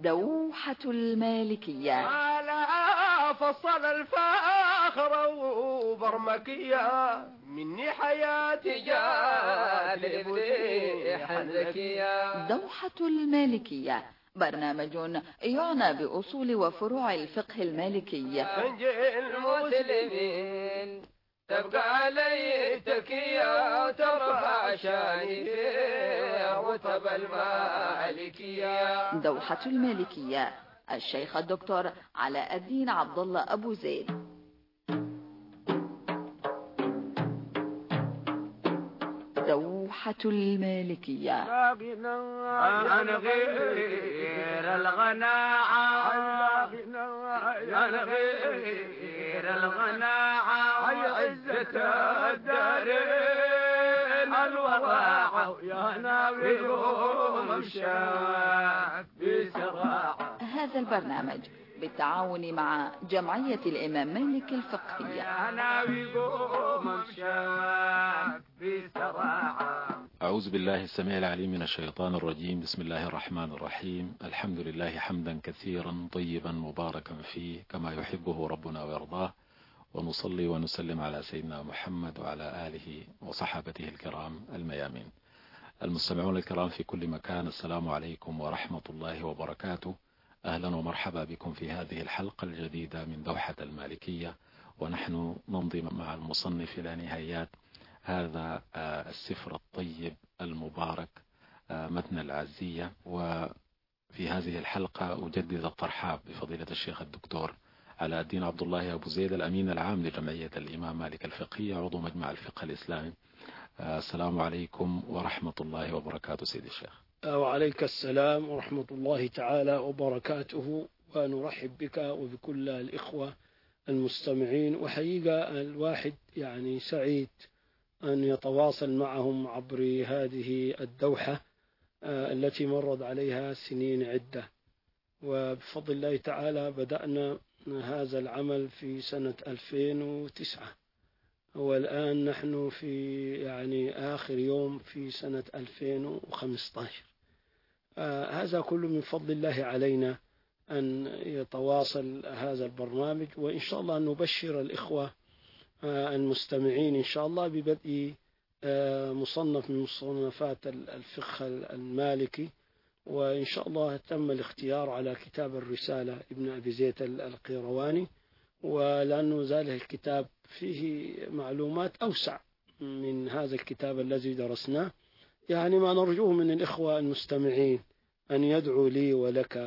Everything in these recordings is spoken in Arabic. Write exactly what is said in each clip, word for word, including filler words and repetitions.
دوحة المالكية. على فصل الفاخر وبرمكية مني حياتي جاد بريحا ذكية. دوحة المالكية برنامج يعنى بأصول وفروع الفقه المالكي. تنجي المسلمين تبقى علي تكية وترفع شاني فيه رتب المالكية. دوحة المالكية الشيخ الدكتور علاء الدين عبد الله أبو زيد. دوحة المالكية. أنا غير الغناعة أنا غير الغناعة وعزة الدارين الوضاعة يا ناوي قوم امشاك بسراعة. هذا البرنامج بالتعاون مع جمعية الإمام مالك الفقهية. يا ناوي قوم امشاك بسراعة. أعوذ بالله السميع العليم من الشيطان الرجيم. بسم الله الرحمن الرحيم. الحمد لله حمدا كثيرا طيبا مباركا فيه كما يحبه ربنا ويرضاه، ونصلي ونسلم على سيدنا محمد وعلى آله وصحابته الكرام الميامين. المستمعون الكرام في كل مكان، السلام عليكم ورحمة الله وبركاته. أهلا ومرحبا بكم في هذه الحلقة الجديدة من دوحة المالكية، ونحن نمضي مع المصنف إلى نهايات هذا السفر الطيب المبارك متن العزية. وفي هذه الحلقة أجدد الترحاب بفضيلة الشيخ الدكتور علاء الدين عبد الله أبو زيد، الأمين العام لجمعية الإمام مالك الفقهية، عضو مجمع الفقه الإسلامي. السلام عليكم ورحمة الله وبركاته سيدي الشيخ. وعليك السلام ورحمة الله تعالى وبركاته، ونرحب بك وبكل الإخوة المستمعين. وحقيقة الواحد يعني سعيد أن يتواصل معهم عبر هذه الدوحة التي مرت عليها سنين عدة، وبفضل الله تعالى بدأنا هذا العمل في سنة ألفين وتسعة، والآن نحن في يعني آخر يوم في سنة ألفين وخمسة عشر. آه هذا كله من فضل الله علينا أن يتواصل هذا البرنامج، وإن شاء الله أن نبشر الإخوة آه المستمعين إن شاء الله ببدء آه مصنف من مصنفات الفقه المالكي، وإن شاء الله تم الاختيار على كتاب الرسالة ابن أبي زيد القيرواني، ولأنه ذلك الكتاب فيه معلومات أوسع من هذا الكتاب الذي درسناه. يعني ما نرجوه من الإخوة المستمعين أن يدعوا لي ولك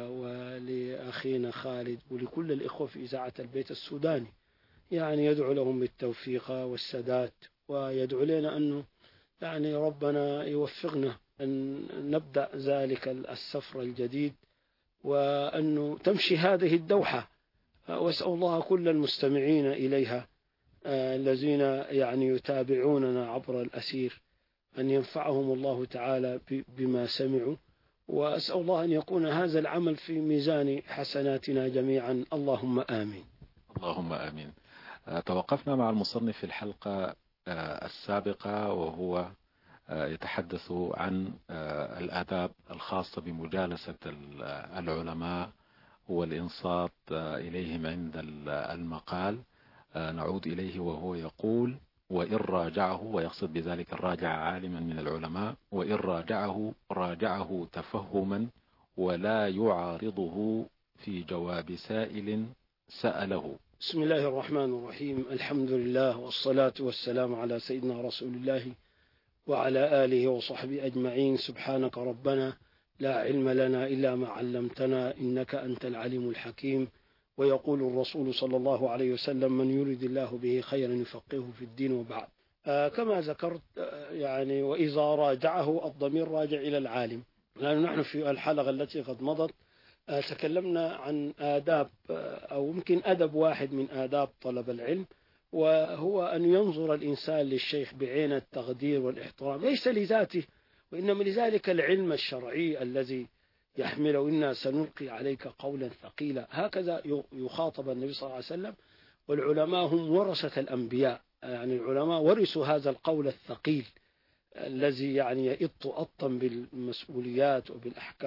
ولأخينا خالد ولكل الإخوة في إذاعة البيت السوداني، يعني يدعو لهم بالتوفيق والسداد، ويدعو لنا أنه يعني ربنا يوفقنا أن نبدأ ذلك السفر الجديد، وأنه تمشي هذه الدوحة. وأسأل الله كل المستمعين إليها الذين يعني يتابعوننا عبر الأسير أن ينفعهم الله تعالى بما سمعوا، وأسأل الله أن يكون هذا العمل في ميزان حسناتنا جميعا، اللهم آمين. اللهم آمين. توقفنا مع المصنف في الحلقة السابقة وهو يتحدث عن الآداب الخاصة بمجالسة العلماء والإنصات إليهم عند المقال. نعود إليه وهو يقول: وإن راجعه، ويقصد بذلك الراجع عالما من العلماء، وإن راجعه راجعه تفهما ولا يعارضه في جواب سائل سأله. بسم الله الرحمن الرحيم. الحمد لله والصلاة والسلام على سيدنا رسول الله وعلى آله وصحبه أجمعين. سبحانك ربنا لا علم لنا إلا ما علمتنا إنك أنت العليم الحكيم. ويقول الرسول صلى الله عليه وسلم: من يريد الله به خيرا يفقهه في الدين. وبعد، آه كما ذكرت آه يعني وإذا راجعه الضمير راجع إلى العالم، لأن نحن في الحلقة التي قد مضت آه تكلمنا عن آداب آه أو يمكن أدب واحد من آداب طلب العلم، وهو أن ينظر الإنسان للشيخ بعين التقدير والاحترام، ليس لذاته وإنما لذلك العلم الشرعي الذي يحمله. إنا سنلقي عليك قولا ثقيلا، هكذا يخاطب النبي صلى الله عليه وسلم. والعلماء هم ورثة الأنبياء، يعني العلماء ورثوا هذا القول الثقيل الذي يعني يئط أطا بالمسؤوليات وبالأحكام.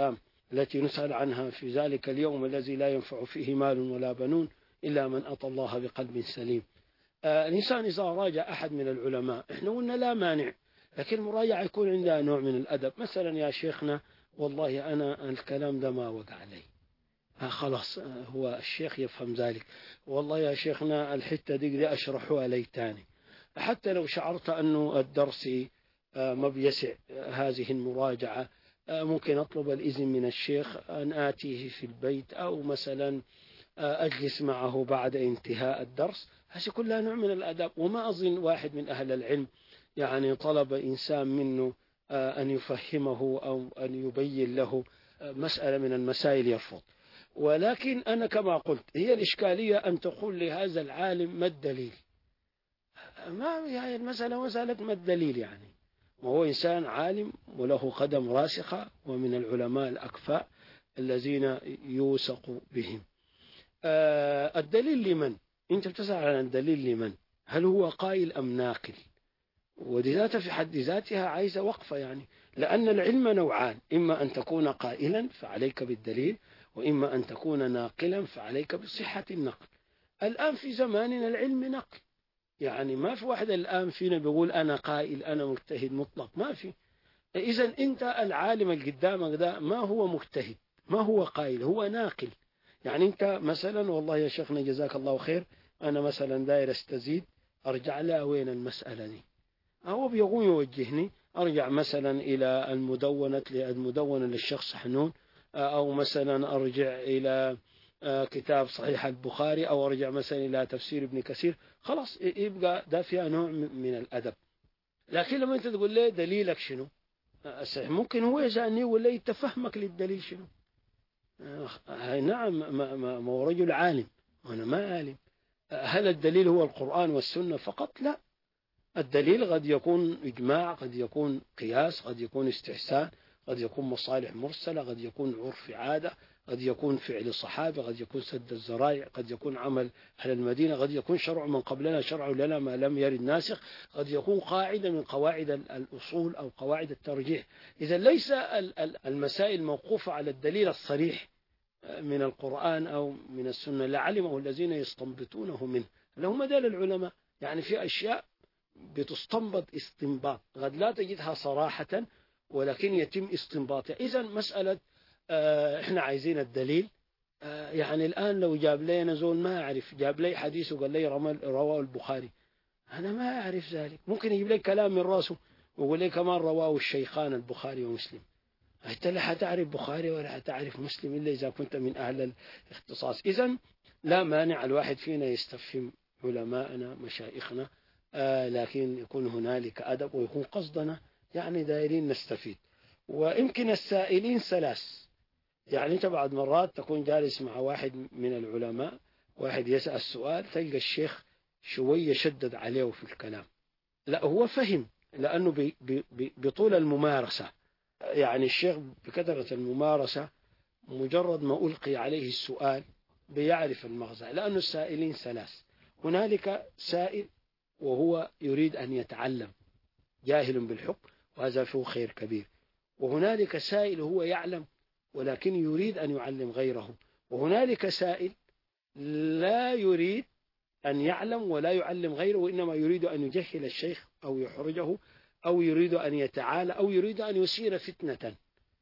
التي نسأل عنها في ذلك اليوم الذي لا ينفع فيه مال ولا بنون إلا من أتى الله بقلب سليم. آه الإنسان إذا راجع أحد من العلماء إحنا قلنا لا مانع، لكن المراجعة يكون عندها نوع من الأدب. مثلا يا شيخنا والله أنا الكلام ده ما وقع علي، آه خلاص آه هو الشيخ يفهم ذلك. والله يا شيخنا الحتة دي, دي أشرحها لي تاني. حتى لو شعرت أنه الدرس آه ما بيسع هذه المراجعة، آه ممكن أطلب الإذن من الشيخ أن آتيه في البيت، أو مثلا آه أجلس معه بعد انتهاء الدرس. هذه كلها نوع من الأدب. وما أظن واحد من أهل العلم يعني طلب إنسان منه أن يفهمه أو أن يبين له مسألة من المسائل يرفض. ولكن أنا كما قلت هي الإشكالية أن تقول لهذا العالم ما الدليل. ما يعني المسألة مسألة ما الدليل، يعني وهو إنسان عالم وله قدم راسخة ومن العلماء الأكفاء الذين يوثق بهم. الدليل لمن؟ أنت بتسأل عن الدليل لمن؟ هل هو قائل أم ناقل؟ وذاتها في حد ذاتها عايزة وقفة، يعني لأن العلم نوعان، إما أن تكون قائلا فعليك بالدليل، وإما أن تكون ناقلا فعليك بصحة النقل. الآن في زماننا العلم نقل، يعني ما في واحد الآن فينا بيقول أنا قائل أنا مجتهد مطلق، ما في. إذن أنت العالم اللي قدامك ده ما هو مجتهد، ما هو قائل، هو ناقل. يعني أنت مثلا والله يا شيخنا جزاك الله خير، أنا مثلا داير استزيد، أرجع لها وين المسألة دي، هو بيقوم يوجهني، أرجع مثلا إلى المدونة المدونة للشخص حنون، أو مثلا أرجع إلى كتاب صحيح البخاري، أو أرجع مثلا إلى تفسير ابن كثير، خلاص يبقى ده فيها نوع من الأدب. لكن لما أنت تقول لي دليلك شنو، ممكن هو يسألني يقول لي تفهمك للدليل شنو. نعم ما, ما, ما هو رجل عالم وأنا ما عالم. هل الدليل هو القرآن والسنة فقط؟ لا، الدليل قد يكون إجماع، قد يكون قياس، قد يكون استحسان، قد يكون مصالح مرسلة، قد يكون عرف عادة، قد يكون فعل صحابة، قد يكون سد الذرائع، قد يكون عمل أهل المدينة، قد يكون شرع من قبلنا شرع لنا ما لم يرد ناسخ، قد يكون قاعدة من قواعد الأصول أو قواعد الترجيح. إذا ليس المسائل موقوفة على الدليل الصريح من القرآن أو من السنة لعلمه الذين يستنبطونه منه، لهم دال العلماء. يعني في أشياء بتستنبط استنباط قد لا تجدها صراحة ولكن يتم استنباطها. إذا مسألة آه إحنا عايزين الدليل، آه يعني الآن لو جاب لي نزول ما أعرف، جاب لي حديث وقال لي رواه البخاري، أنا ما أعرف ذلك. ممكن يجيب لي كلام من راسه ويقول لي كمان رواه الشيخان البخاري ومسلم. أنت لا حتعرف بخاري ولا حتعرف مسلم إلا إذا كنت من أهل الاختصاص. إذن لا مانع الواحد فينا يستفهم علماءنا مشايخنا، آه لكن يكون هنالك أدب ويكون قصدنا يعني دايرين نستفيد. ويمكن السائلين ثلاث، يعني أنت بعد مرات تكون جالس مع واحد من العلماء، واحد يسأل السؤال تلقى الشيخ شوية شدد عليه في الكلام، لا هو فهم لأنه بي بي بطول الممارسة، يعني الشيخ بكثرة الممارسة مجرد ما ألقي عليه السؤال بيعرف المغزى. لأن السائلين ثلاث، هنالك سائل وهو يريد أن يتعلم جاهل بالحكم وهذا فيه خير كبير، وهنالك سائل هو يعلم ولكن يريد أن يعلم غيره، وهنالك سائل لا يريد أن يعلم ولا يعلم غيره وإنما يريد أن يجهل الشيخ أو يحرجه أو يريد أن يتعالى أو يريد أن يثير فتنة.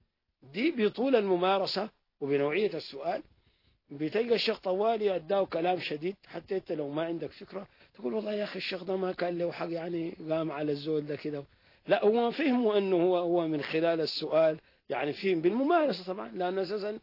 دي بطول الممارسة وبنوعية السؤال بتلقى الشيخ طوالي أداه كلام شديد، حتى أنت لو ما عندك فكرة تقول والله يا أخي الشيخ ده ما كان له حق، يعني قام على الزول ده كده. لا هو فهموا أنه هو هو من خلال السؤال يعني فهم بالممارسة طبعا، لأن أساسا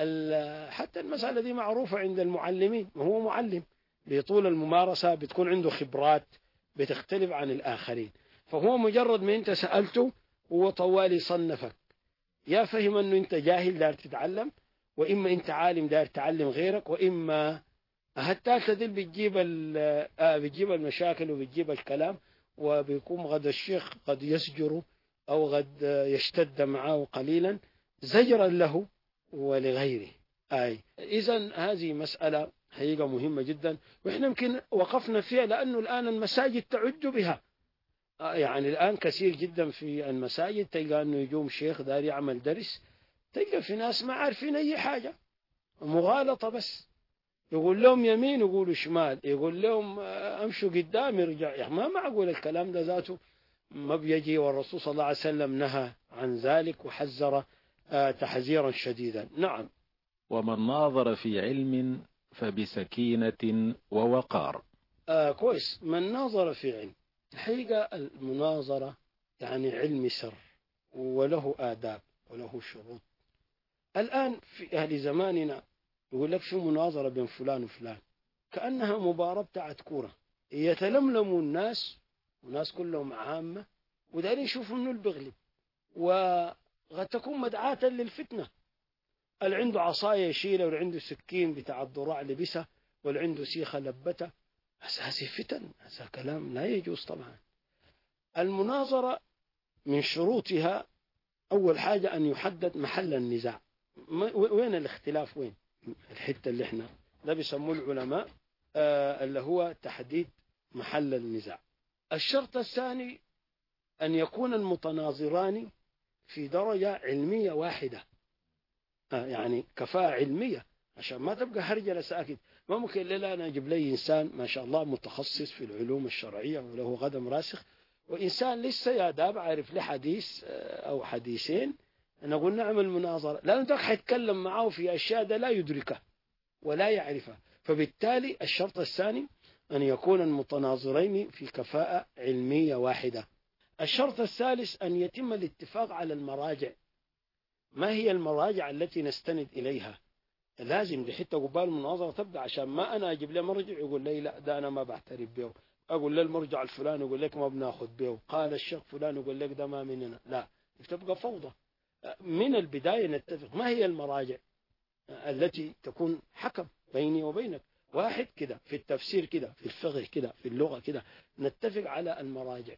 حتى المسألة دي معروفة عند المعلمين، وهو معلم بطول الممارسة بتكون عنده خبرات بتختلف عن الآخرين. فهو مجرد ما أنت سألته هو طوالي صنفك، يا فهم أنه أنت جاهل دار تتعلم، وإما أنت عالم دار تعلم غيرك، وإما الثالثة دي بتجيب آه بتجيب المشاكل وبتجيب الكلام، وبيكون قد الشيخ قد يسجر أو قد يشتد معه قليلا زجرا له ولغيره. أي إذن هذه مسألة حقيقة مهمة جدا، وإحنا يمكن وقفنا فيها لأنه الآن المساجد تعج بها. يعني الآن كثير جدا في المساجد تلقى أنه يجوم شيخ دار يعمل درس تلقى في ناس ما عارفين أي حاجة، مغالطة بس، يقول لهم يمين يقولوا شمال، يقول لهم أمشوا قدام يرجع. يعني ما معقول الكلام ده ذاته ما بيجي، والرسول صلى الله عليه وسلم نهى عن ذلك وحذر تحذيرا شديدا. نعم. ومن ناظر في علم فبسكينة ووقار. آه كويس. من ناظر في علم، الحقيقة المناظرة يعني علم سر وله آداب وله شروط. الآن في أهل زماننا يقول لك شو مناظرة بين فلان وفلان، كأنها مباراة بتاعت كورة، يتلملموا الناس والناس كلهم عامة ودارين يشوفوا منه البغلب، وقد تكون مدعاة للفتنة. اللي عنده عصاية يشيلها، واللي عنده سكين بتاع الضراع لبسها، واللي عنده سيخة لبتها. هذه فتن، هذا كلام لا يجوز طبعا. المناظرة من شروطها أول حاجة أن يحدد محل النزاع. وين الاختلاف؟ وين الحتة اللي احنا ده بيسموه العلماء آه اللي هو تحديد محل النزاع. الشرط الثاني أن يكون المتناظران في درجة علمية واحدة، آه يعني كفاءة علمية، عشان ما تبقى هرجلة ساكت. ما ممكن لا أنا أجيب لي إنسان ما شاء الله متخصص في العلوم الشرعية وله قدم راسخ، وإنسان لسه يا داب عارف له حديث أو حديثين، نقول نعمل مناظرة، لأنه ذاك حيتكلم معه في أشياء لا يدركها ولا يعرفها. فبالتالي الشرط الثاني أن يكون المتناظرين في كفاءة علمية واحدة. الشرط الثالث أن يتم الاتفاق على المراجع. ما هي المراجع التي نستند إليها؟ لازم دي حتى قبال المناظرة تبدأ، عشان ما أنا أجيب لي مرجع يقول لي لا ده أنا ما بعترف به، أقول له المرجع الفلاني يقول لك ما بناخذ به، قال الشيخ فلان يقول لك ده ما مننا. لا، تبقى فوضى. من البداية نتفق ما هي المراجع التي تكون حكم بيني وبينك. واحد كده في التفسير كده، في الفقه كده، في اللغة كده، نتفق على المراجع.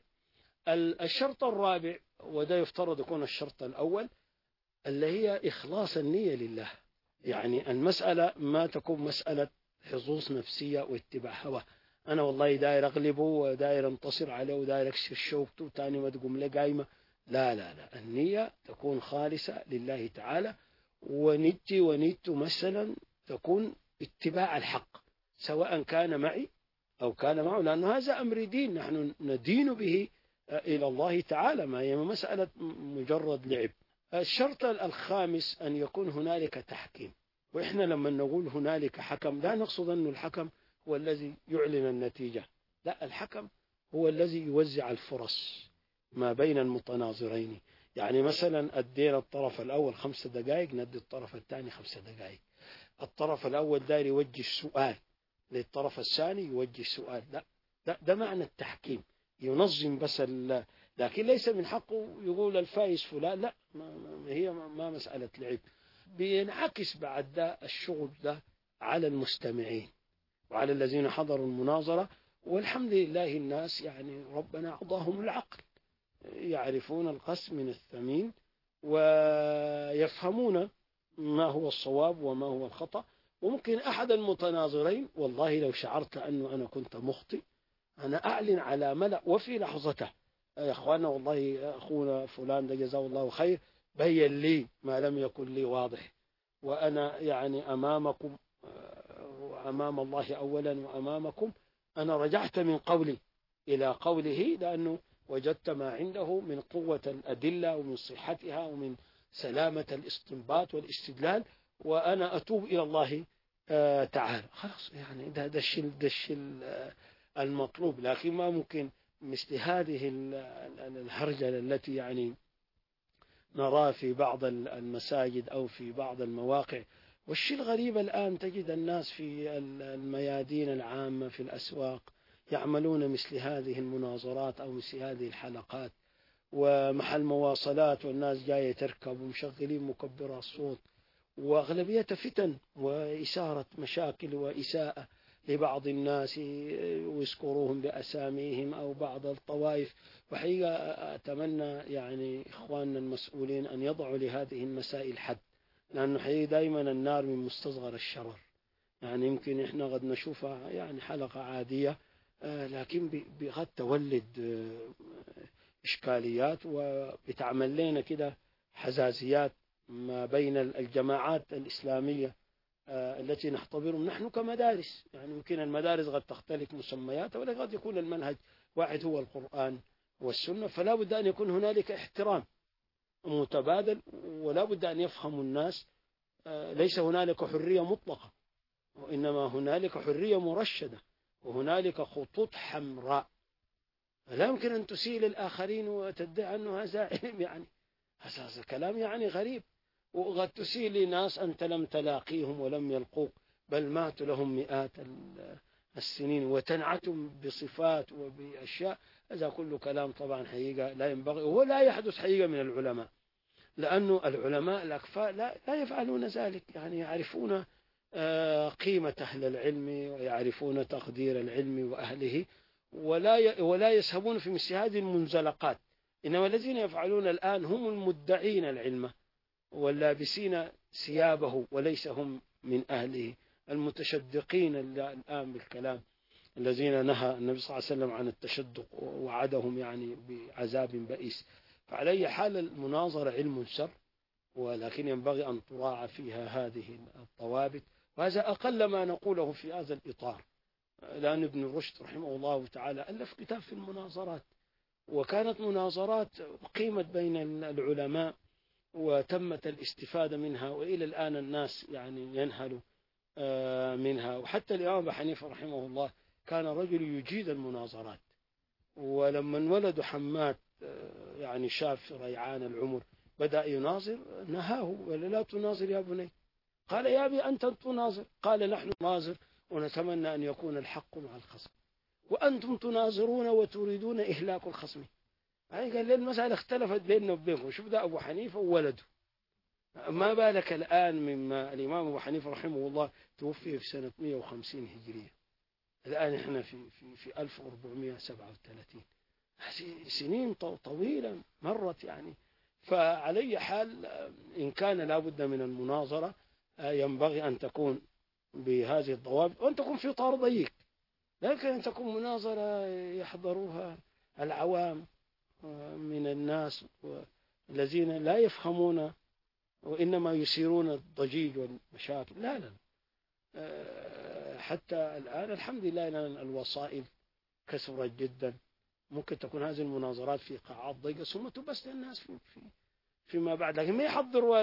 الشرط الرابع، وده يفترض يكون الشرط الأول، اللي هي إخلاص النية لله. يعني المسألة ما تكون مسألة حظوظ نفسية واتباع هوى، أنا والله داير أغلبه وداير أنتصر عليه وداير أكسر شوكته وتاني ما تقوم لي قايمة. لا لا لا، النية تكون خالصة لله تعالى، ونيتي ونيته مثلا تكون اتباع الحق سواء كان معي أو كان معه، لأنه هذا أمر دين نحن ندين به إلى الله تعالى، ما هي مسألة مجرد لعب. الشرط الخامس أن يكون هنالك تحكيم. وإحنا لما نقول هنالك حكم لا نقصد أن الحكم هو الذي يعلن النتيجة، لا، الحكم هو الذي يوزع الفرص ما بين المتناظرين. يعني مثلا أدينا الطرف الأول خمس دقائق، ندي الطرف الثاني خمس دقائق. الطرف الأول داير يوجه سؤال للطرف الثاني يوجه سؤال، لا، ده, ده معنى التحكيم، ينظم بس. لكن ليس من حقه يقول الفائز فلان، لا، ما ما هي ما مسألة لعب. بينعكس بعد ده الشغل ده على المستمعين وعلى الذين حضروا المناظرة. والحمد لله الناس يعني ربنا أعطاهم العقل، يعرفون القسم من الثمين ويفهمون ما هو الصواب وما هو الخطأ. وممكن أحد المتناظرين والله لو شعرت أنه أنا كنت مخطئ أنا أعلن على ملأ وفي لحظته يا أخوانا والله أخونا فلان ده جزاه الله خير بين لي ما لم يكن لي واضح، وأنا يعني أمامكم وأمام الله أولا وأمامكم أنا رجعت من قولي إلى قوله، لأنه وجدت ما عنده من قوة الأدلة ومن صحتها ومن سلامة الاستنباط والاستدلال، وأنا أتوب إلى الله تعالى. خلاص يعني ده ده الشيء ده الشيء المطلوب. لكن ما ممكن مثل هذه الهرجلة التي يعني نراه في بعض المساجد أو في بعض المواقع. والشيء الغريب الآن تجد الناس في الميادين العامة في الأسواق يعملون مثل هذه المناظرات أو مثل هذه الحلقات، ومحل مواصلات والناس جاية تركب ومشغلين مكبرات صوت، وأغلبية فتن وإثارة مشاكل وإساءة لبعض الناس ويذكروهم بأساميهم أو بعض الطوائف. وحقيقة أتمنى يعني إخواننا المسؤولين أن يضعوا لهذه المسائل حد، لأنه حقيقة دائما النار من مستصغر الشرر. يعني يمكن إحنا قد نشوفها يعني حلقة عادية، لكن قد تولد إشكاليات وبتعمل لنا كده حزازيات ما بين الجماعات الإسلامية التي نختبرهم نحن كمدارس. يعني يمكن المدارس قد تختلف مسمياتها، ولا قد يكون المنهج واحد هو القرآن والسنة، فلا بد أن يكون هنالك احترام متبادل، ولا بد أن يفهم الناس ليس هنالك حرية مطلقة، وإنما هنالك حرية مرشدة، وهنالك خطوط حمراء. لا يمكن أن تسيء للآخرين وتدعي أنه هذا علم، يعني هذا كلام يعني غريب. وقد تسيء لناس أنت لم تلاقيهم ولم يلقوك، بل ماتوا لهم مئات السنين وتنعتم بصفات وبأشياء. هذا كله كلام طبعا حقيقة لا ينبغي، ولا يحدث حقيقة من العلماء، لأنه العلماء الأكفاء لا, لا يفعلون ذلك. يعني يعرفون قيمة أهل العلم، ويعرفون تقدير العلم وأهله، ولا ولا يسهبون في مثل هذه المنزلقات. إنما الذين يفعلون الآن هم المدعين العلم واللابسين ثيابه وليس هم من أهله، المتشدقين الآن بالكلام، الذين نهى النبي صلى الله عليه وسلم عن التشدق ووعدهم يعني بعذاب بئيس. فعلى أي حال المناظرة علم سر، ولكن ينبغي أن تراعى فيها هذه الضوابط، وهذا أقل ما نقوله في هذا الإطار. لأن ابن رشد رحمه الله تعالى ألف كتاب في المناظرات، وكانت مناظرات قيمت بين العلماء وتمت الاستفادة منها، وإلى الآن الناس يعني ينهلوا منها. وحتى الإمام أبو حنيفة رحمه الله كان رجل يجيد المناظرات، ولما انولد حماد يعني شاب في ريعان العمر بدأ يناظر، نهاه ولا لا تناظر يا بني. قال يا أبي أنت تناظر. قال نحن نناظر ونتمنى أن يكون الحق مع الخصم، وأنتم تناظرون وتريدون إهلاك الخصم. يعني قال لي المسألة اختلفت بيننا وبينكم. شوف ده أبو حنيفة وولده، ما بالك الآن مما الإمام أبو حنيفة رحمه الله توفي في سنة مئة وخمسين هجرية، الآن إحنا في في في ألف وأربعمئة وسبعة وثلاثين. سنين طويلة مرت يعني. فعلي حال إن كان لابد من المناظرة ينبغي أن تكون بهذه الضوابط، وأن تكون في إطار ضيق، لكن أن تكون مناظرة يحضروها العوام من الناس الذين لا يفهمون وإنما يثيرون الضجيج والمشاكل. لا لا حتى الآن الحمد لله أن الوسائل كثرت جدا، ممكن تكون هذه المناظرات في قاعات ضيقة ثم تبث للناس في في فيما بعد، لكن ما يحضروا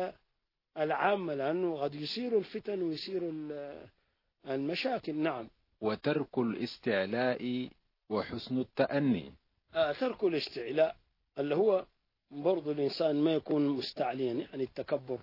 العامة، لأنه قد يثيروا الفتن ويثيروا المشاكل. نعم. وترك الاستعلاء وحسن التأني. آه ترك الاستعلاء اللي هو برضو الإنسان ما يكون مستعليا، يعني التكبر.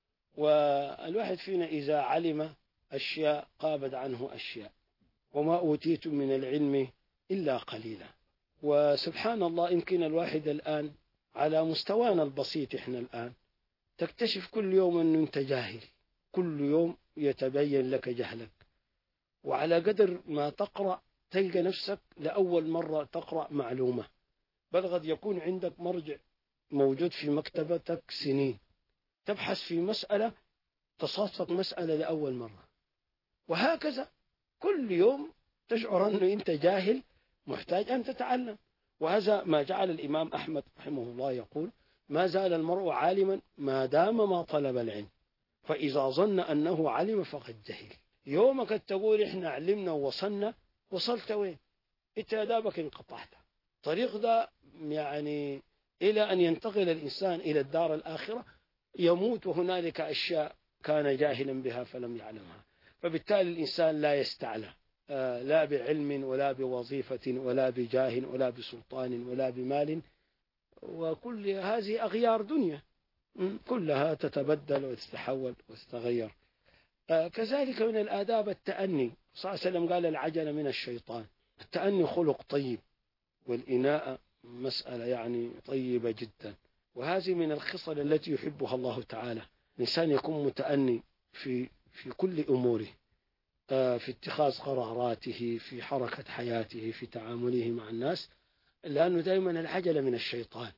والواحد فينا إذا علم أشياء قابد عنه أشياء، وما أوتيتم من العلم إلا قليلا. وسبحان الله يمكن الواحد الآن على مستوانا البسيط إحنا الآن تكتشف كل يوم أنه أنت جاهل، كل يوم يتبين لك جهلك، وعلى قدر ما تقرأ تلقى نفسك لأول مرة تقرأ معلومة، بل قد يكون عندك مرجع موجود في مكتبتك سنين تبحث في مسألة تصادفك مسألة لأول مرة، وهكذا كل يوم تشعر أنه أنت جاهل محتاج أن تتعلم. وهذا ما جعل الإمام أحمد رحمه الله يقول ما زال المرء عالما ما دام ما طلب العلم، فإذا ظن أنه علم فقد جهل. يومك تقول إحنا علمنا ووصلنا، وصلت وين؟ إنت أدابك انقطعت. طريق ده يعني إلى أن ينتقل الإنسان إلى الدار الآخرة يموت وهنالك أشياء كان جاهلا بها فلم يعلمها. فبالتالي الإنسان لا يستعلى لا بعلم ولا بوظيفة ولا بجاه ولا بسلطان ولا بمال، وكل هذه أغيار دنيا كلها تتبدل وتتحول وتتغير. كذلك من الآداب التأني. صلى الله عليه وسلم قال العجل من الشيطان. التأني خلق طيب، والإناءة مسألة يعني طيبة جدا، وهذه من الخصال التي يحبها الله تعالى. الإنسان يكون متأني في في كل أموره، في اتخاذ قراراته، في حركة حياته، في تعامله مع الناس، لأنه دائما العجلة من الشيطان.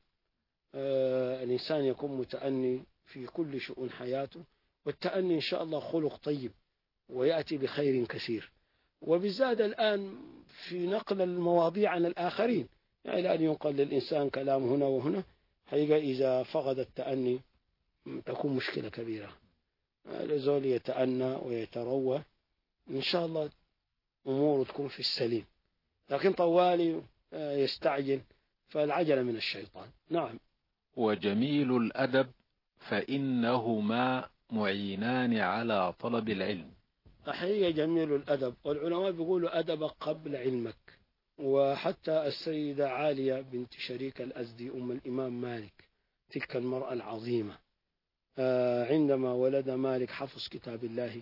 الإنسان يكون متأني في كل شؤون حياته، والتأني إن شاء الله خلق طيب ويأتي بخير كثير، وبالذات الآن في نقل المواضيع عن الآخرين، يعني الآن ينقل للإنسان كلام هنا وهنا، حقيقة إذا فقد التأني تكون مشكلة كبيرة. الزول يتأنى ويتروى إن شاء الله أموره تكون في السليم، لكن طوالي يستعجل فالعجلة من الشيطان. نعم. وجميل الأدب فإنهما معينان على طلب العلم. حقيقة جميل الأدب، والعلماء بيقولوا أدب قبل علمك. وحتى السيدة عالية بنت شريك الأزدي أم الإمام مالك، تلك المرأة العظيمة، عندما ولد مالك حفظ كتاب الله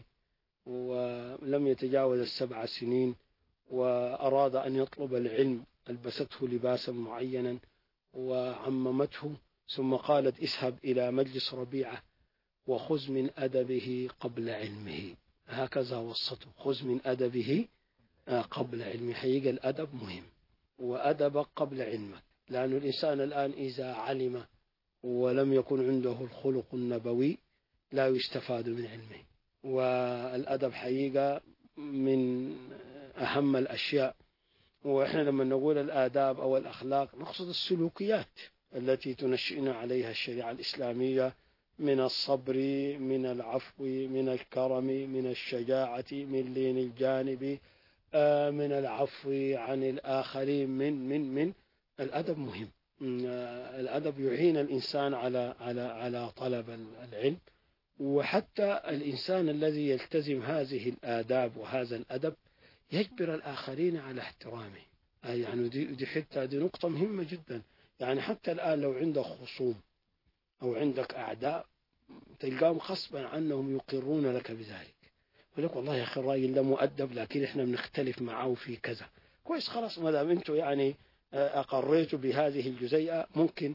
ولم يتجاوز السبع سنين وأراد أن يطلب العلم، ألبسته لباسا معينا وعممته، ثم قالت اذهب إلى مجلس ربيعة وخذ من أدبه قبل علمه. هكذا وصته، خذ من أدبه قبل علمه. حقيقة الأدب مهم، وأدب قبل علمك، لأن الإنسان الآن إذا علم ولم يكن عنده الخلق النبوي لا يستفاد من علمه. والأدب حقيقة من أهم الأشياء. وإحنا لما نقول الآداب أو الأخلاق نقصد السلوكيات التي تنشئنا عليها الشريعة الإسلامية، من الصبر، من العفو، من الكرم، من الشجاعة، من لين الجانب، من العفو عن الآخرين، من من من الأدب مهم. الأدب يعين الإنسان على على على طلب العلم. وحتى الإنسان الذي يلتزم هذه الآداب وهذا الأدب يجبر الآخرين على احترامه. يعني دي, دي حتى دي نقطة مهمة جدا. يعني حتى الآن لو عندك خصوم أو عندك أعداء تلقاهم غصبا عنهم يقرون لك بذلك، يقول لك والله يا أخي الراجل ده مؤدب لكن إحنا بنختلف معه في كذا. كويس، خلاص ما دام أنتم يعني أقريتوا بهذه الجزيئة ممكن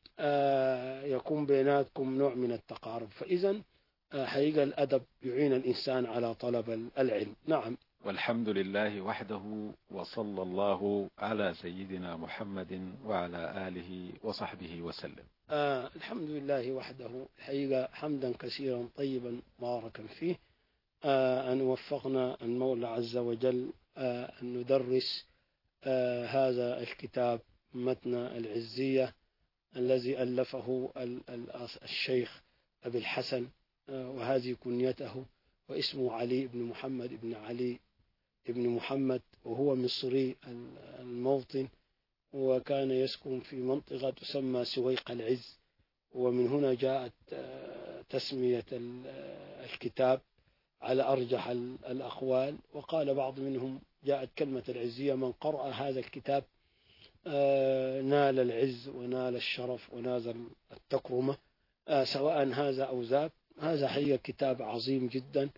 يكون بيناتكم نوع من التقارب. فإذا حقيقة الأدب يعين الإنسان على طلب العلم. نعم. والحمد لله وحده، وصلى الله على سيدنا محمد وعلى آله وصحبه وسلم. آه الحمد لله وحده، الحقيقة حمدا كثيرا طيبا مباركا فيه. آه أن وفقنا المولى عز وجل آه أن ندرس آه هذا الكتاب متن العزية الذي ألفه الشيخ أبي الحسن، آه وهذه كنيته، واسمه علي بن محمد بن علي بن محمد، وهو مصري الموطن، وكان يسكن في منطقة تسمى سويق العز. ومن هنا جاءت تسمية الكتاب على أرجح الأقوال. وقال بعض منهم جاءت كلمة العزية من قرأ هذا الكتاب نال العز ونال الشرف ونال التكرمة، سواء هذا أو ذاك. هذا حقيقة كتاب عظيم جدا،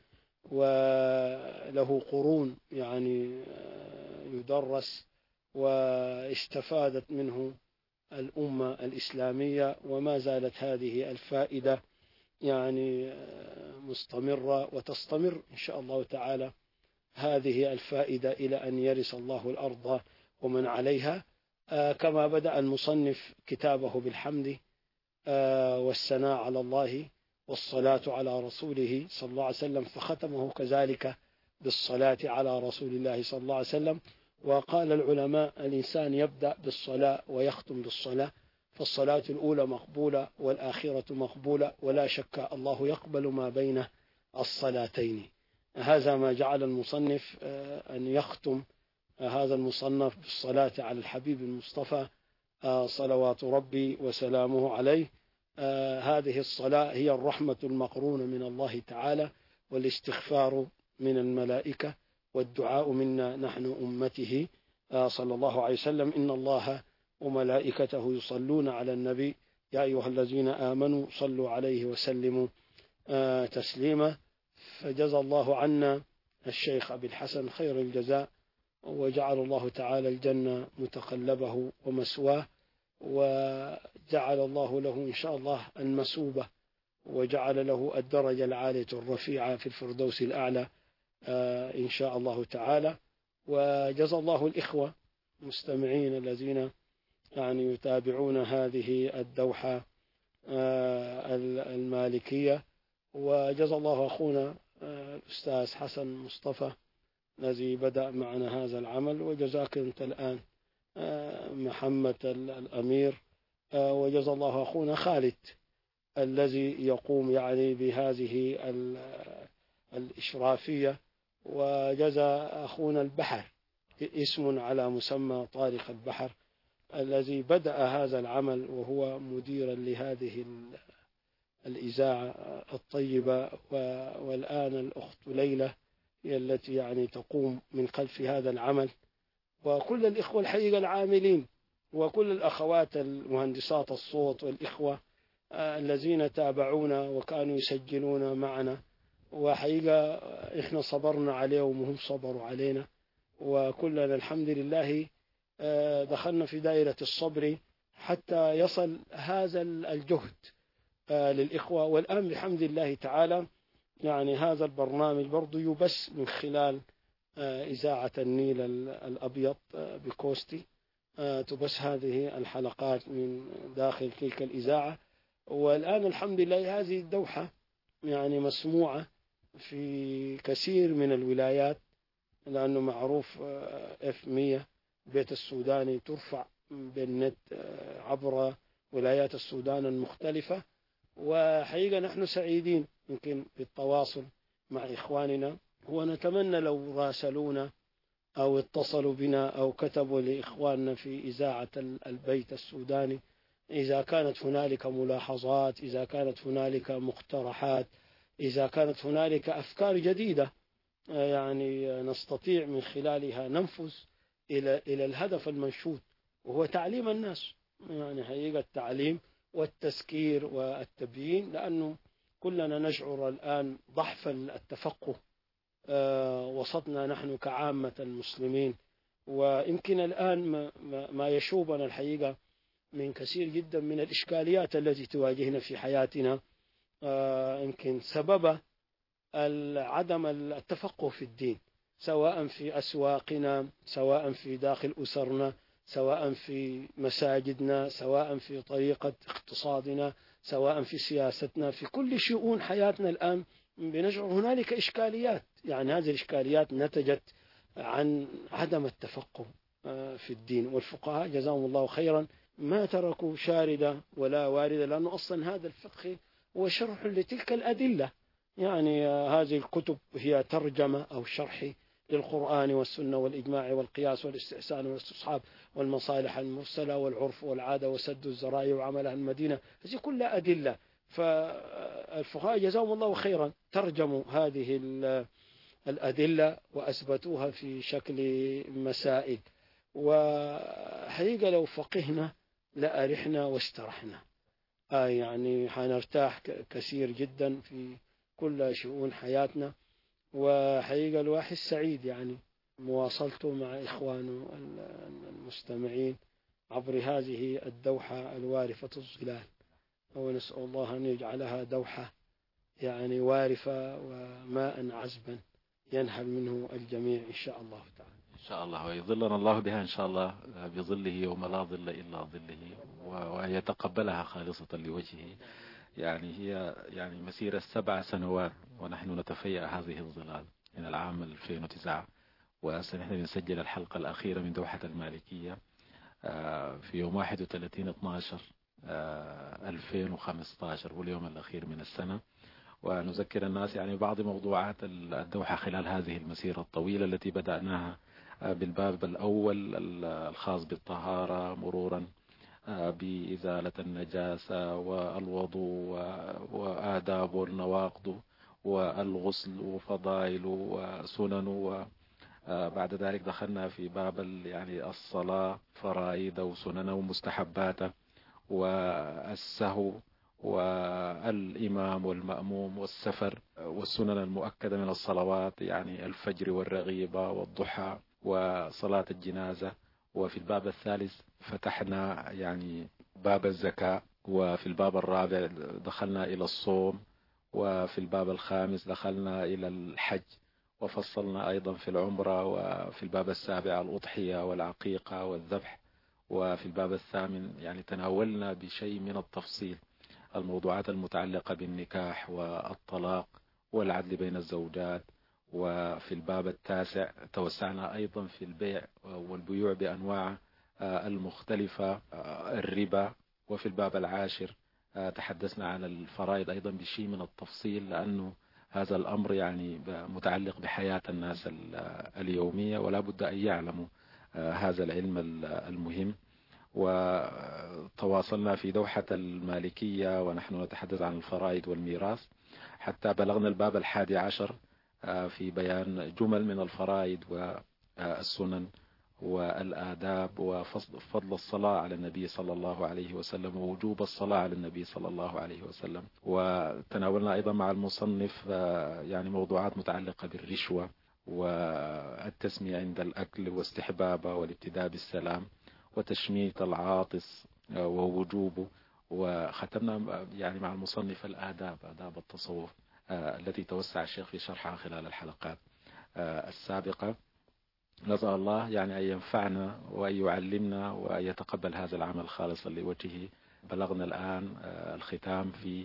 وله قرون يعني يدرس، واستفادت منه الأمة الإسلامية، وما زالت هذه الفائدة يعني مستمرة وتستمر إن شاء الله تعالى هذه الفائدة إلى أن يرث الله الأرض ومن عليها. كما بدأ المصنف كتابه بالحمد والثناء على الله والصلاة على رسوله صلى الله عليه وسلم، فختمه كذلك بالصلاة على رسول الله صلى الله عليه وسلم. وقال العلماء الإنسان يبدأ بالصلاة ويختم بالصلاة، فالصلاة الأولى مقبولة والآخرة مقبولة، ولا شك الله يقبل ما بين الصلاتين. هذا ما جعل المصنف أن يختم هذا المصنف بالصلاة على الحبيب المصطفى صلوات ربي وسلامه عليه. هذه الصلاة هي الرحمة المقرونة من الله تعالى، والاستغفار من الملائكة، والدعاء منا نحن أمته صلى الله عليه وسلم. إن الله وملائكته يصلون على النبي يا أيها الذين آمنوا صلوا عليه وسلموا تسليما. فجزى الله عنا الشيخ أبي الحسن خير الجزاء، وجعل الله تعالى الجنة متقلبه ومسواه، وجعل الله له إن شاء الله المسوبة، وجعل له الدرجة العالية الرفيعة في الفردوس الأعلى إن شاء الله تعالى. وجزى الله الإخوة المستمعين الذين يعني يتابعون هذه الدوحة المالكية، وجزى الله أخونا الأستاذ حسن مصطفى الذي بدأ معنا هذا العمل، وجزاك أنت الآن محمد الأمير، وجزى الله أخونا خالد الذي يقوم يعني بهذه الإشرافية. وجزى أخونا البحر اسم على مسمى طارق البحر الذي بدأ هذا العمل، وهو مديرا لهذه الإذاعة الطيبة. والآن الأخت ليلى هي التي يعني تقوم من خلف هذا العمل، وكل الإخوة الحقيقة العاملين، وكل الأخوات المهندسات الصوت، والإخوة الذين تابعونا وكانوا يسجلون معنا. وحقيقة إحنا صبرنا عليهم وهم صبروا علينا، وكلنا الحمد لله دخلنا في دائرة الصبر حتى يصل هذا الجهد للإخوة. والآن بحمد الله تعالى يعني هذا البرنامج برضو يبث من خلال إذاعة النيل الأبيض بكوستي، تبث هذه الحلقات من داخل تلك الإذاعة. والآن الحمد لله هذه الدوحة يعني مسموعة في كثير من الولايات، لأنه معروف اف مية بيت السوداني ترفع بالنت عبر ولايات السودان المختلفة. وحقيقة نحن سعيدين يمكن بالتواصل مع إخواننا، ونتمنى لو راسلونا أو اتصلوا بنا أو كتبوا لإخواننا في إذاعة البيت السوداني إذا كانت هنالك ملاحظات، إذا كانت هنالك مقترحات، إذا كانت هنالك أفكار جديدة يعني نستطيع من خلالها ننفذ إلى إلى الهدف المنشود، وهو تعليم الناس. يعني حقيقة التعليم والتذكير والتبيين، لأنه كلنا نشعر الآن ضعف التفقه وسطنا نحن كعامة المسلمين. ويمكن الآن ما يشوبنا الحقيقة من كثير جدا من الإشكاليات التي تواجهنا في حياتنا يمكن سبب عدم التفقه في الدين، سواء في أسواقنا، سواء في داخل أسرنا، سواء في مساجدنا، سواء في طريقة اقتصادنا، سواء في سياستنا، في كل شؤون حياتنا الآن بنشعر هنالك إشكاليات. يعني هذه الإشكاليات نتجت عن عدم التفقه في الدين. والفقهاء جزاهم الله خيرا ما تركوا شاردة ولا واردة، لأنه أصلا هذا الفقه هو شرح لتلك الأدلة. يعني هذه الكتب هي ترجمة أو شرح للقرآن والسنة والإجماع والقياس والاستحسان والاستصحاب والمصالح المرسلة والعرف والعادة وسد الذرائع وعملها المدينة، هذه كلها أدلة. فالفقهاء جزاهم الله خيرا ترجموا هذه الأدلة وأثبتوها في شكل مسائل. وحقيقة لو فقهنا لأرحنا واسترحنا، آه يعني حنرتاح كثير جدا في كل شؤون حياتنا. وحقيقة الواحد سعيد يعني مواصلته مع إخوانه المستمعين عبر هذه الدوحة الوارفة الظلال، ونسأل الله أن يجعلها دوحة يعني وارفة وماء عذبا ينهل منه الجميع إن شاء الله تعالى. إن شاء الله، ويظلنا الله بها إن شاء الله بظله يوم لا ظل إلا ظله، ويتقبلها خالصة لوجهه. يعني هي يعني مسيرة سبع سنوات ونحن نتفيأ هذه الظلال من العام ألفين وتسعة، وسنحن نسجل الحلقة الأخيرة من دوحة المالكية في يوم واحد وثلاثين اثنا عشر ألفين وخمسة عشر، واليوم الأخير من السنة. ونذكر الناس يعني بعض موضوعات الدوحة خلال هذه المسيرة الطويلة التي بدأناها بالباب الأول الخاص بالطهارة، مرورا بإزالة النجاسة والوضوء وآداب والنواقض والغسل وفضائل وسنن، وبعد ذلك دخلنا في باب يعني الصلاة فرائض وسنن ومستحبات والسهو والإمام والمأموم والسفر والسنن المؤكدة من الصلوات يعني الفجر والرغيبة والضحى وصلاة الجنازة. وفي الباب الثالث فتحنا يعني باب الزكاة، وفي الباب الرابع دخلنا إلى الصوم، وفي الباب الخامس دخلنا إلى الحج، وفصلنا أيضا في العمرة، وفي الباب السابع الأضحية والعقيقة والذبح، وفي الباب الثامن يعني تناولنا بشيء من التفصيل الموضوعات المتعلقة بالنكاح والطلاق والعدل بين الزوجات. وفي الباب التاسع توسعنا أيضا في البيع والبيوع بأنواع المختلفة الربا. وفي الباب العاشر تحدثنا عن الفرائض أيضا بشيء من التفصيل، لأنه هذا الأمر يعني متعلق بحياة الناس اليومية، ولا بد أن يعلموا هذا العلم المهم. وتواصلنا في دوحة المالكية ونحن نتحدث عن الفرائض والميراث حتى بلغنا الباب الحادي عشر في بيان جمل من الفرائض والسنن والآداب وفضل الصلاة على النبي صلى الله عليه وسلم ووجوب الصلاة على النبي صلى الله عليه وسلم. وتناولنا أيضا مع المصنف يعني موضوعات متعلقة بالرشوة والتسمية عند الأكل واستحبابه والابتداء بالسلام وتشميت العاطس ووجوبه. وختمنا يعني مع المصنف الآداب، آداب التصوف التي توسع الشيخ في شرحها خلال الحلقات السابقة. نسأل الله يعني أن ينفعنا وأن يعلمنا وأن يتقبل هذا العمل خالصا لوجهه. بلغنا الآن الختام في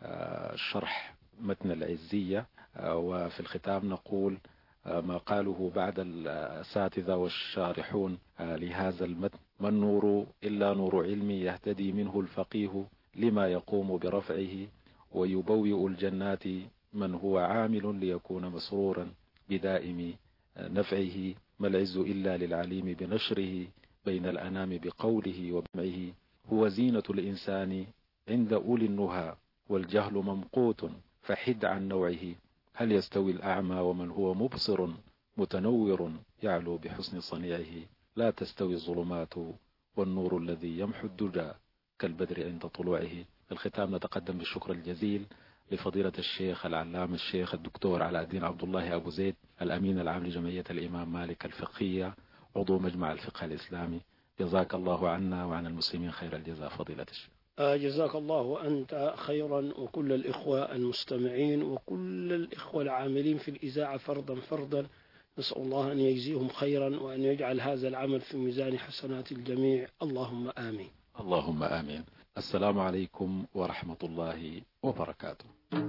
شرح متن العزية، وفي الختام نقول ما قاله بعد الأساتذة والشارحون لهذا المتن: ما النور إلا نور علم يهتدي منه الفقيه لما يقوم برفعه ويبوئ الجنات من هو عامل ليكون مسرورا بدائم نفعه. ما العز إلا للعليم بنشره بين الأنام بقوله وبمعه. هو زينة الإنسان عند أولي النهى والجهل ممقوت فحد عن نوعه. هل يستوي الأعمى ومن هو مبصر متنور يعلو بحسن صنيعه. لا تستوي الظلمات والنور الذي يمحو الدجى كالبدر عند طلوعه. في الختام نتقدم بالشكر الجزيل لفضيلة الشيخ العلامة الشيخ الدكتور علاء الدين عبد الله أبو زيد، الأمين العام لجمعية الإمام مالك الفقهية، عضو مجمع الفقه الإسلامي. جزاك الله عنا وعن المسلمين خير الجزاء فضيلة الشيخ. جزاك الله وأنت خيرا، وكل الإخوة المستمعين وكل الإخوة العاملين في الإذاعة فردا فردا، نسأل الله أن يجزيهم خيرا وأن يجعل هذا العمل في ميزان حسنات الجميع. اللهم آمين. اللهم آمين. السلام عليكم ورحمة الله وبركاته.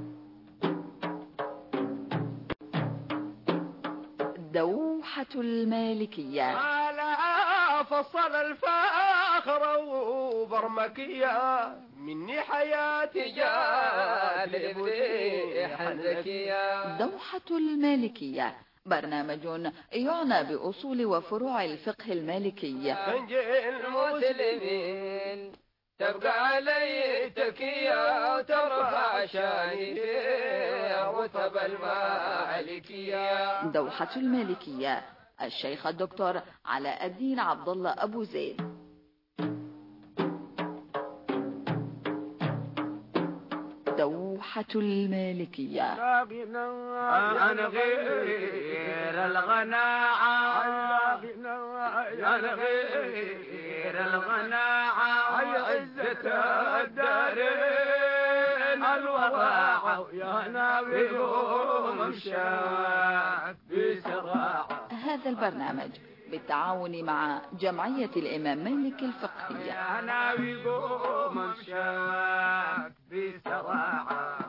دوحة المالكية. على فصل الفاخر وبرمكية مني حياتي جالبني حنكية. دوحة المالكية برنامج يعنى بأصول وفروع الفقه المالكي. تنجي المسلمين تبقى علي تكية وترفع شاني رتب المالكية. دوحة المالكية الشيخ الدكتور علاء الدين عبد الله أبو زيد. دوحة المالكية. أنا غير الغناعة، أنا غير الغناعة وعزة الدارين الوضاعة يا ناوي ممشاك بسراعة. هذا البرنامج بالتعاون مع جمعية الإمام مالك الفقهية. يا ناوي ممشاك بسراعة.